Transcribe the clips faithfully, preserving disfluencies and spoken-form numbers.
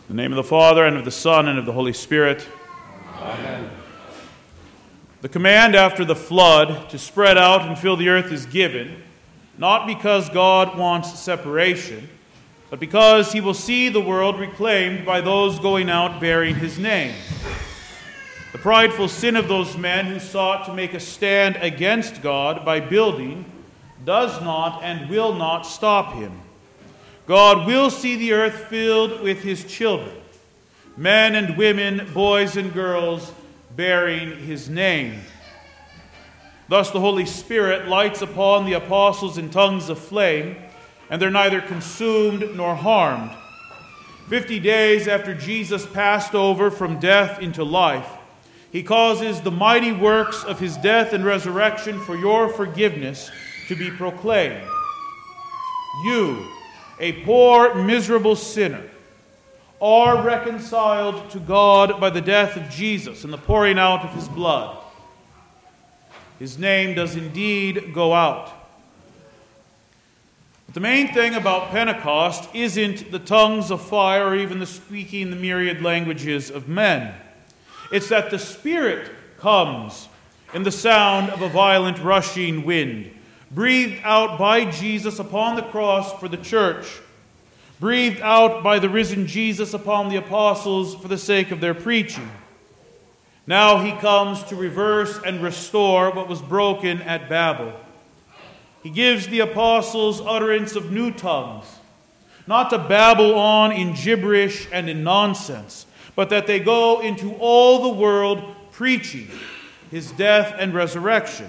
In the name of the Father, and of the Son, and of the Holy Spirit. Amen. The command after the flood to spread out and fill the earth is given, not because God wants separation, but because he will see the world reclaimed by those going out bearing his name. The prideful sin of those men who sought to make a stand against God by building does not and will not stop him. God will see the earth filled with his children, men and women, boys and girls, bearing his name. Thus the Holy Spirit lights upon the apostles in tongues of flame, and they're neither consumed nor harmed. Fifty days after Jesus passed over from death into life, he causes the mighty works of his death and resurrection for your forgiveness to be proclaimed. You, a poor, miserable sinner, are reconciled to God by the death of Jesus and the pouring out of his blood. His name does indeed go out. But the main thing about Pentecost isn't the tongues of fire or even the speaking the myriad languages of men. It's that the Spirit comes in the sound of a violent rushing wind, breathed out by Jesus upon the cross for the church, breathed out by the risen Jesus upon the apostles for the sake of their preaching. Now he comes to reverse and restore what was broken at Babel. He gives the apostles utterance of new tongues, not to babble on in gibberish and in nonsense, but that they go into all the world preaching his death and resurrection.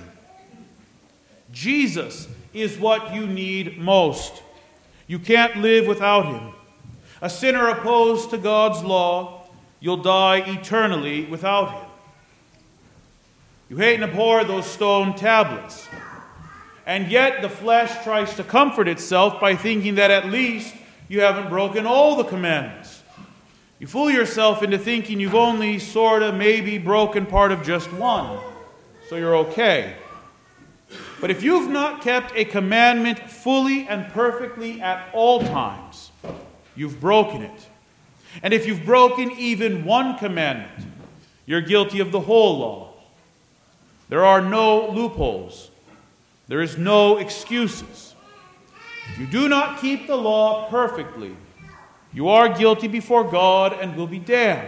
Jesus is what you need most. You can't live without him. A sinner opposed to God's law, you'll die eternally without him. You hate and abhor those stone tablets. And yet the flesh tries to comfort itself by thinking that at least you haven't broken all the commandments. You fool yourself into thinking you've only sort of maybe broken part of just one, so you're okay. But if you've not kept a commandment fully and perfectly at all times, you've broken it. And if you've broken even one commandment, you're guilty of the whole law. There are no loopholes. There is no excuses. If you do not keep the law perfectly, you are guilty before God and will be damned.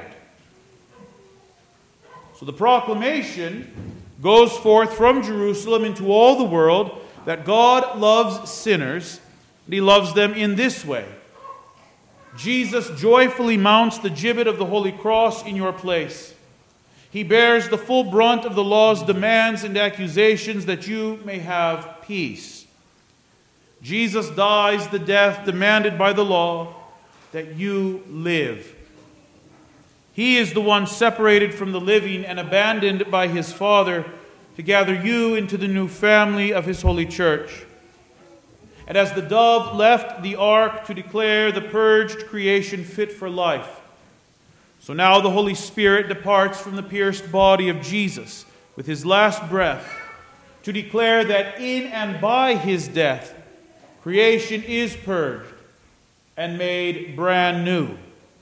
So the proclamation goes forth from Jerusalem into all the world that God loves sinners, and he loves them in this way. Jesus joyfully mounts the gibbet of the Holy Cross in your place. He bears the full brunt of the law's demands and accusations that you may have peace. Jesus dies the death demanded by the law that you live. He is the one separated from the living and abandoned by his Father to gather you into the new family of his holy church. And as the dove left the ark to declare the purged creation fit for life, so now the Holy Spirit departs from the pierced body of Jesus with his last breath to declare that in and by his death, creation is purged and made brand new.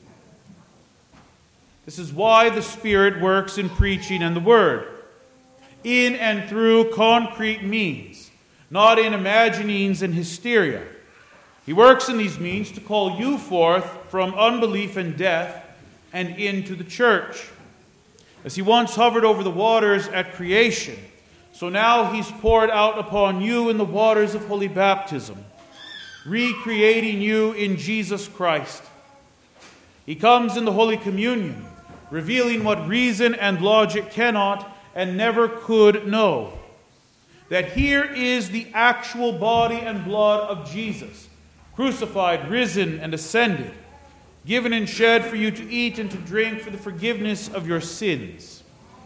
This is why the Spirit works in preaching and the Word, in and through concrete means, not in imaginings and hysteria. He works in these means to call you forth from unbelief and death and into the church. As he once hovered over the waters at creation, so now he's poured out upon you in the waters of holy baptism, recreating you in Jesus Christ. He comes in the Holy Communion, revealing what reason and logic cannot and never could know. That here is the actual body and blood of Jesus, crucified, risen, and ascended, given and shed for you to eat and to drink for the forgiveness of your sins.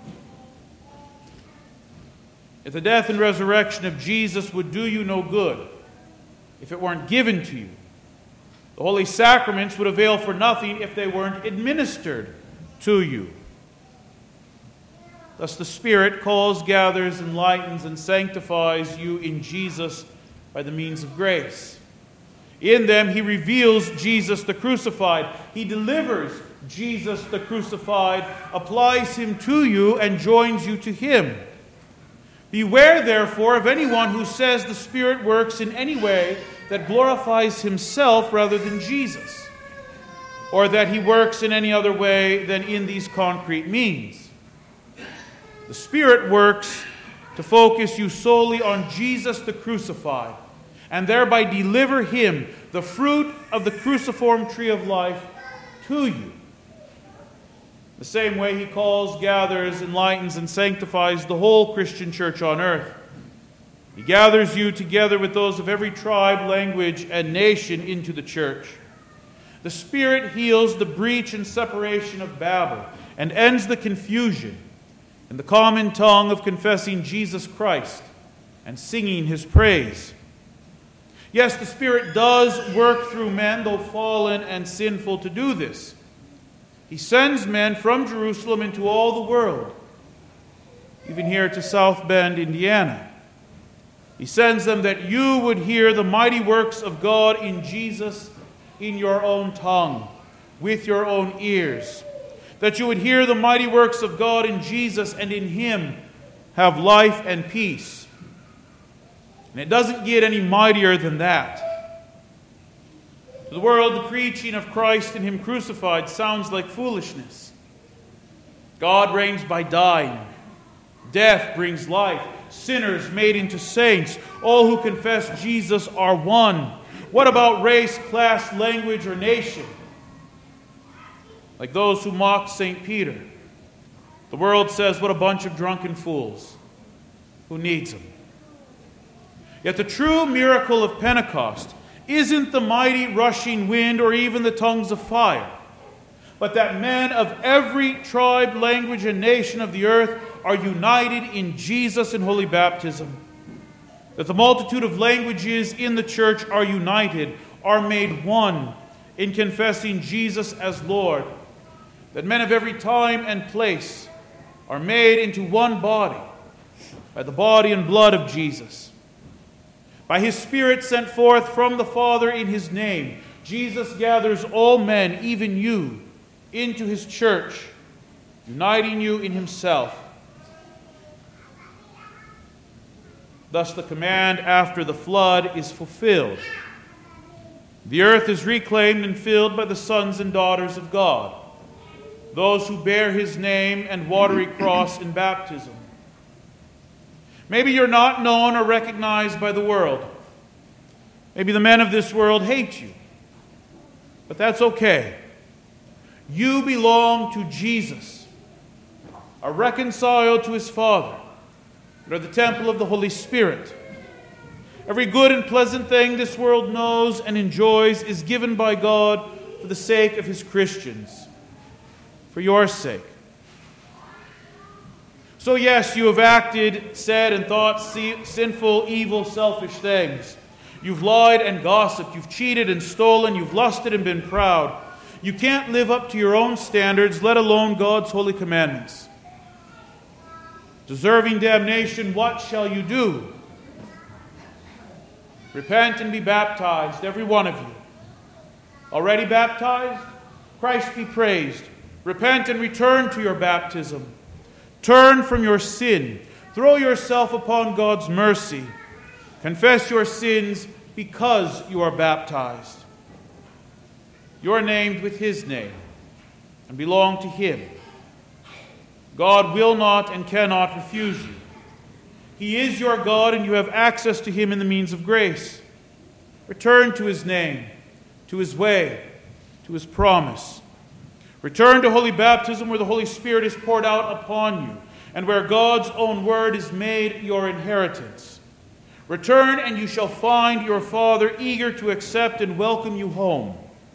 If the death and resurrection of Jesus would do you no good, if it weren't given to you, the holy sacraments would avail for nothing if they weren't administered to you. Thus the Spirit calls, gathers, enlightens, and sanctifies you in Jesus by the means of grace. In them he reveals Jesus the crucified. He delivers Jesus the crucified, applies him to you, and joins you to him. Beware, therefore, of anyone who says the Spirit works in any way that glorifies himself rather than Jesus, or that he works in any other way than in these concrete means. The Spirit works to focus you solely on Jesus the crucified, and thereby deliver him, the fruit of the cruciform tree of life, to you. The same way he calls, gathers, enlightens, and sanctifies the whole Christian church on earth. He gathers you together with those of every tribe, language, and nation into the church. The Spirit heals the breach and separation of Babel and ends the confusion in the common tongue of confessing Jesus Christ and singing his praise. Yes, the Spirit does work through men, though fallen and sinful, to do this. He sends men from Jerusalem into all the world, even here to South Bend, Indiana. He sends them that you would hear the mighty works of God in Jesus in your own tongue, with your own ears. That you would hear the mighty works of God in Jesus, and in him have life and peace. And it doesn't get any mightier than that. To the world, the preaching of Christ and him crucified sounds like foolishness. God reigns by dying. Death brings life. Sinners made into saints. All who confess Jesus are one. What about race, class, language, or nation? Like those who mocked Saint Peter. The world says, what a bunch of drunken fools. Who needs them? Yet the true miracle of Pentecost isn't the mighty rushing wind or even the tongues of fire, but that men of every tribe, language, and nation of the earth are united in Jesus in holy baptism. That the multitude of languages in the church are united, are made one in confessing Jesus as Lord. That men of every time and place are made into one body by the body and blood of Jesus. By his Spirit sent forth from the Father in his name, Jesus gathers all men, even you, into his church, uniting you in himself. Thus the command after the flood is fulfilled. The earth is reclaimed and filled by the sons and daughters of God, those who bear his name and watery cross in baptism. Maybe you're not known or recognized by the world. Maybe the men of this world hate you. But that's okay. You belong to Jesus, are reconciled to his Father, and are the temple of the Holy Spirit. Every good and pleasant thing this world knows and enjoys is given by God for the sake of his Christians, for your sake. So yes, you have acted, said, and thought sinful, evil, selfish things. You've lied and gossiped. You've cheated and stolen. You've lusted and been proud. You can't live up to your own standards, let alone God's holy commandments. Deserving damnation, what shall you do? Repent and be baptized, every one of you. Already baptized? Christ be praised. Repent and return to your baptism. Turn from your sin. Throw yourself upon God's mercy. Confess your sins because you are baptized. You are named with his name and belong to him. God will not and cannot refuse you. He is your God, and you have access to him in the means of grace. Return to his name, to his way, to his promise. Return to holy baptism, where the Holy Spirit is poured out upon you, and where God's own word is made your inheritance. Return, and you shall find your Father eager to accept and welcome you home.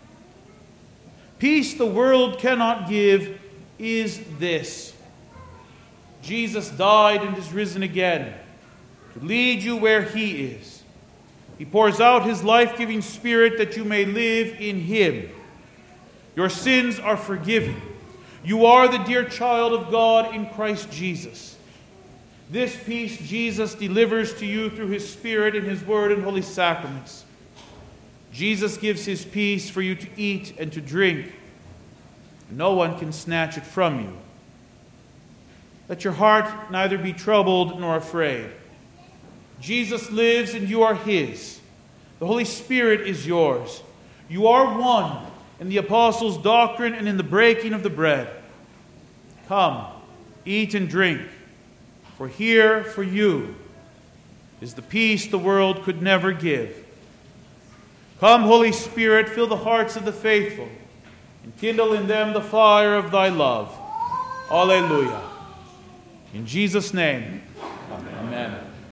Peace the world cannot give is this: Jesus died and is risen again to lead you where he is. He pours out his life-giving Spirit that you may live in him. Your sins are forgiven. You are the dear child of God in Christ Jesus. This peace Jesus delivers to you through his Spirit and his word and holy sacraments. Jesus gives his peace for you to eat and to drink. No one can snatch it from you. Let your heart neither be troubled nor afraid. Jesus lives and you are his. The Holy Spirit is yours. You are one in the apostles' doctrine and in the breaking of the bread. Come, eat and drink, for here for you is the peace the world could never give. Come, Holy Spirit, fill the hearts of the faithful, and kindle in them the fire of thy love. Alleluia. In Jesus' name, amen.